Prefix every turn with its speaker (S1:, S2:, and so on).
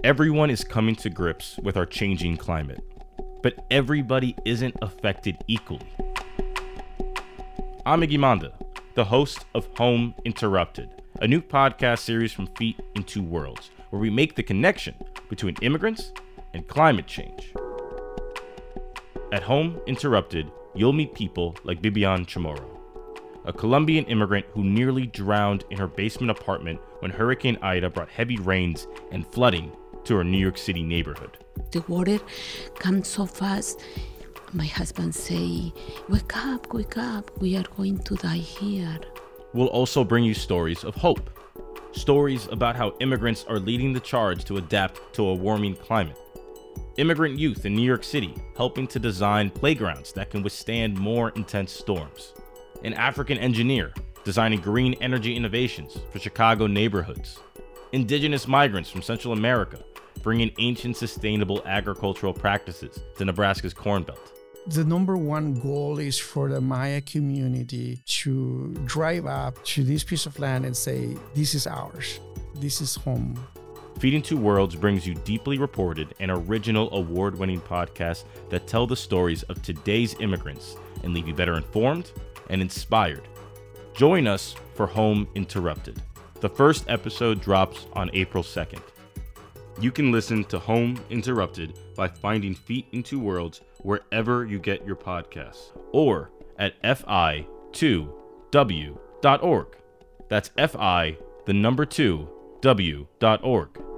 S1: Everyone is coming to grips with our changing climate, but everybody isn't affected equally. I'm Iggy Monda, the host of Home Interrupted, a new podcast series from Feet in Two Worlds, where we make the connection between immigrants and climate change. At Home Interrupted, you'll meet people like Bibian Chamorro, a Colombian immigrant who nearly drowned in her basement apartment when Hurricane Ida brought heavy rains and flooding to her New York City neighborhood.
S2: The water comes so fast. My husband say, wake up, we are going to die here.
S1: We'll also bring you stories of hope. Stories about how immigrants are leading the charge to adapt to a warming climate. Immigrant youth in New York City helping to design playgrounds that can withstand more intense storms. An African engineer designing green energy innovations for Chicago neighborhoods. Indigenous migrants from Central America bringing ancient sustainable agricultural practices to Nebraska's Corn Belt.
S3: The number one goal is for the Maya community to drive up to this piece of land and say, this is ours, this is home.
S1: Feet in Two Worlds brings you deeply reported and original award-winning podcasts that tell the stories of today's immigrants and leave you better informed and inspired. Join us for Home Interrupted. The first episode drops on April 2nd. You can listen to Home Interrupted by finding Feet in Two Worlds wherever you get your podcasts, or at fi2w.org. That's fi2w.org.